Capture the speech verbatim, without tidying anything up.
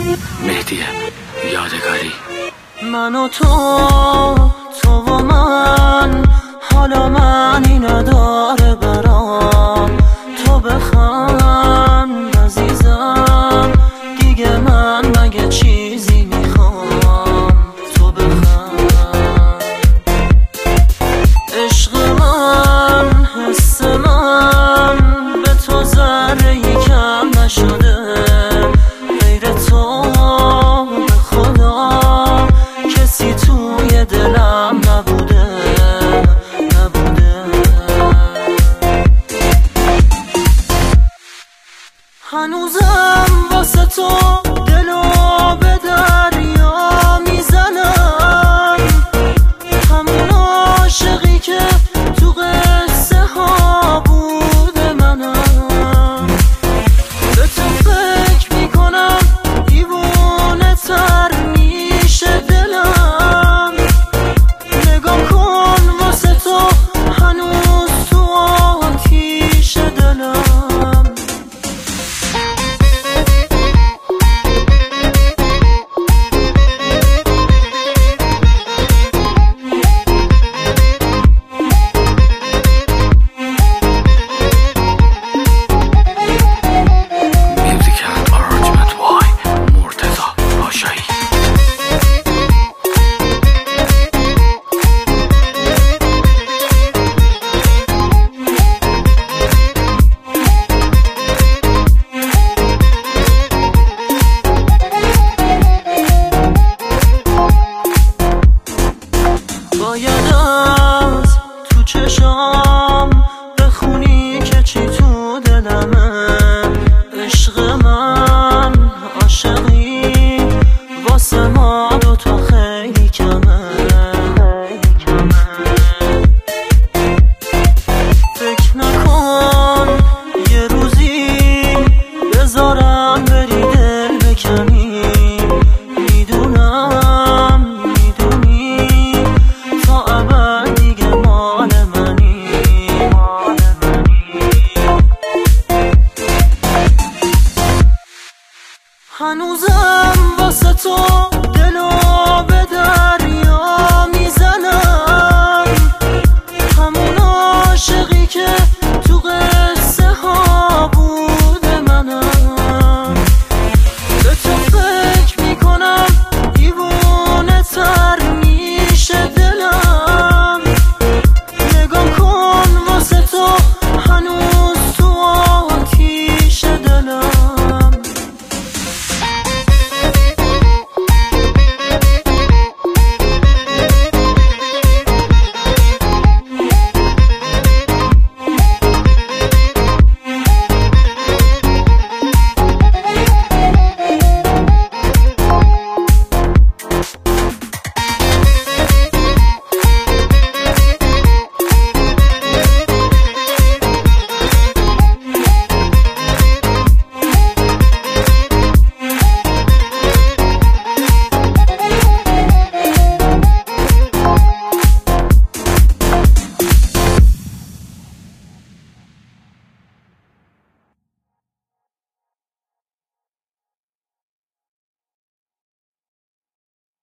مهدی یادگاری. من و تو تو و من، حالا معنی نداره برام. تو بخند عزیزم، دیگه من مگه چیزی میخوام. تو بخند عشق من، حس من به تو ذره ای کم نشده. غیر تو به خدا کسی توی دلم نبوده نبوده. هنوزم واسه تو دلو به دریا میزنم، همون عاشقی که تو قصه ها بوده منم. به تو فکر میکنم دیوونه تر میشه دلم. نگاه کن واسه تو هنوز تو آتیش دلم. باید از تو چشام بخونی که چی تو دلمه. عشق من عاشقی واسه ما دوتا خیلی کمه. فکر نکن یه روزی بذارم بری دل بکنی. میدونم میدونی تا ابد دیگه مال منی. هنوزم واسه تو